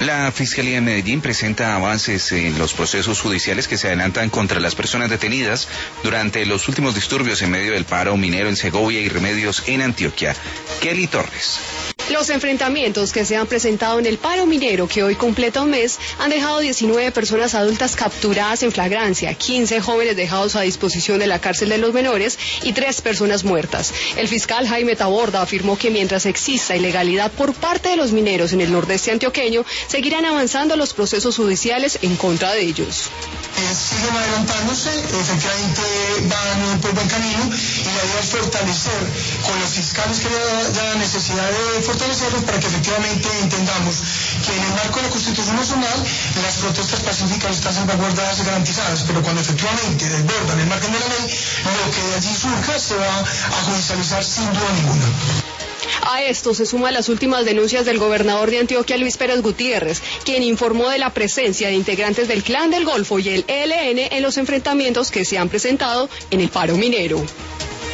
La Fiscalía de Medellín presenta avances en los procesos judiciales que se adelantan contra las personas detenidas durante los últimos disturbios en medio del paro minero en Segovia y Remedios en Antioquia. Kelly Torres. Los enfrentamientos que se han presentado en el paro minero, que hoy completa un mes, han dejado 19 personas adultas capturadas en flagrancia, 15 jóvenes dejados a disposición de la cárcel de los menores y 3 personas muertas. El fiscal Jaime Taborda afirmó que mientras exista ilegalidad por parte de los mineros en el nordeste antioqueño, seguirán avanzando los procesos judiciales en contra de ellos. Siguen adelantándose, efectivamente van por buen camino y la idea es fortalecer con los fiscales que haya necesidad de fortalecerlos para que efectivamente entendamos que en el marco de la Constitución Nacional las protestas pacíficas están salvaguardadas y garantizadas, pero cuando efectivamente desbordan el margen de la ley, lo que de allí surja se va a judicializar sin duda ninguna. A esto se suman las últimas denuncias del gobernador de Antioquia, Luis Pérez Gutiérrez, quien informó de la presencia de integrantes del Clan del Golfo y el ELN en los enfrentamientos que se han presentado en el paro minero.